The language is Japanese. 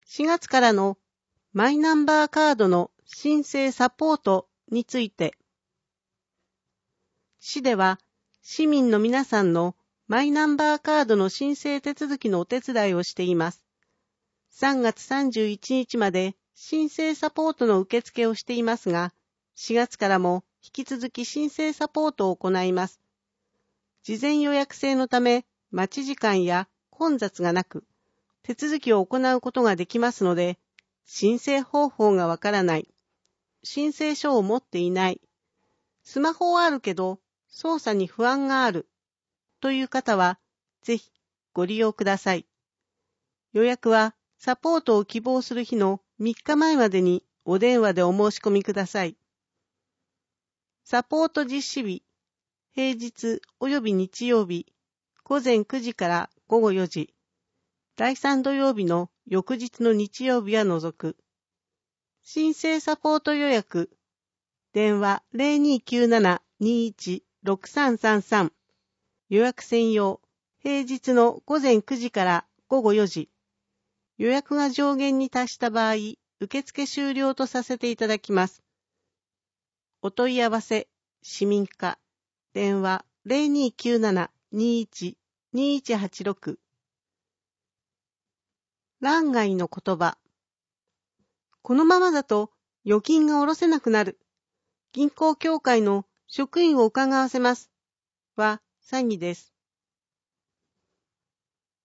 4月からのマイナンバーカードの申請サポートについて、市では市民の皆さんのマイナンバーカードの申請手続きのお手伝いをしています。3月31日まで申請サポートの受付をしていますが、4月からも引き続き申請サポートを行います。事前予約制のため、待ち時間や混雑がなく、手続きを行うことができますので、申請方法がわからない、申請書を持っていない、スマホはあるけど操作に不安があるという方は、ぜひご利用ください。予約はサポートを希望する日の3日前までにお電話でお申し込みください。サポート実施日、平日及び日曜日、午前9時から午後4時、第3土曜日の翌日の日曜日は除く。申請サポート予約、電話 0297-21-6333、予約専用、平日の午前9時から午後4時、予約が上限に達した場合、受付終了とさせていただきます。お問い合わせ、市民課、電話 0297-21-2186。欄外の言葉。このままだと預金が下ろせなくなる。銀行協会の職員を伺わせます。は詐欺です。